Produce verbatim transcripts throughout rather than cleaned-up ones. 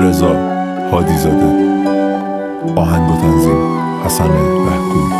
رضا هادی‌زاده. آهنگ و تنظیم حسن رهگوی.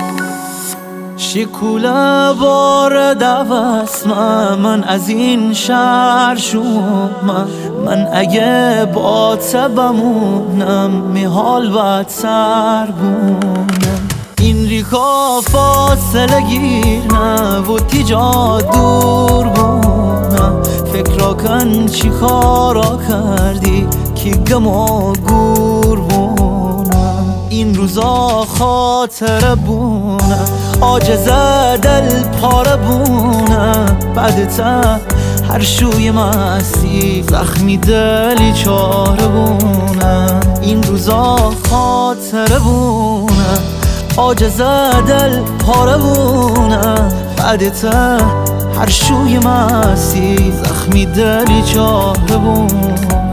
شکوله بار دوستم من از این شهر شوم، من اگه با بمونم میحال باید سر بونم. این ریکا فاصله گیر نه و تیجا دور بونم. فکر کن چی کارا کردی که گم و گور بونم. این روزا خاطره بونه عاجزه دل پاره بونه. بعدتا هر شوی مستی زخمی دلی چاره بونه. این روزا خاطره بونه عاجزه دل پاره بونه. بعدتا هر شوی مستی زخمی دلی چاره بونه.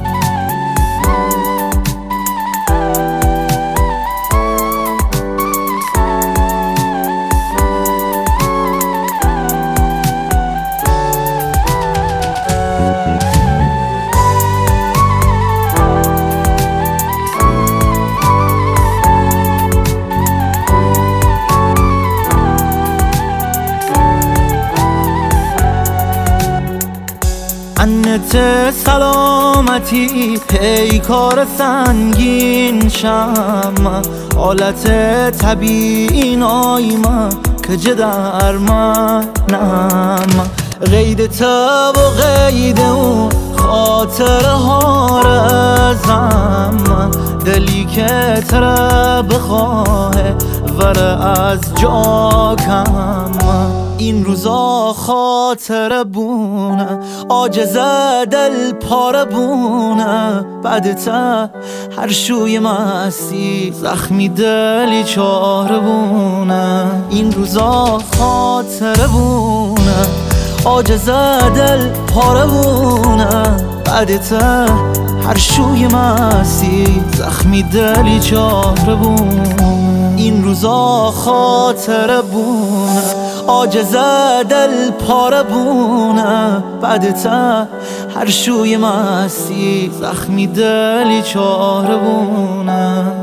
انت سلامتی پیکار سنگین شم، حالت طبیعی نایمه که جدر منم. غید تب و غید اون خاطر ها رزم، دلی که تره بخواه وره از جا کم. این روزا خاطره بونه عاجزه دل پاره بونه. بعدتا هر شوی مستی زخمی دلی چاره بونه. این روزا خاطره بونه عاجزه دل پاره بونه. بعدتا هر شوی مستی زخمی دلی چاره بونه. این روزا خاطره بونه عاجزه دل پاره بونه. بعدتا هر شوی مستی زخمی دلی چاره بونه.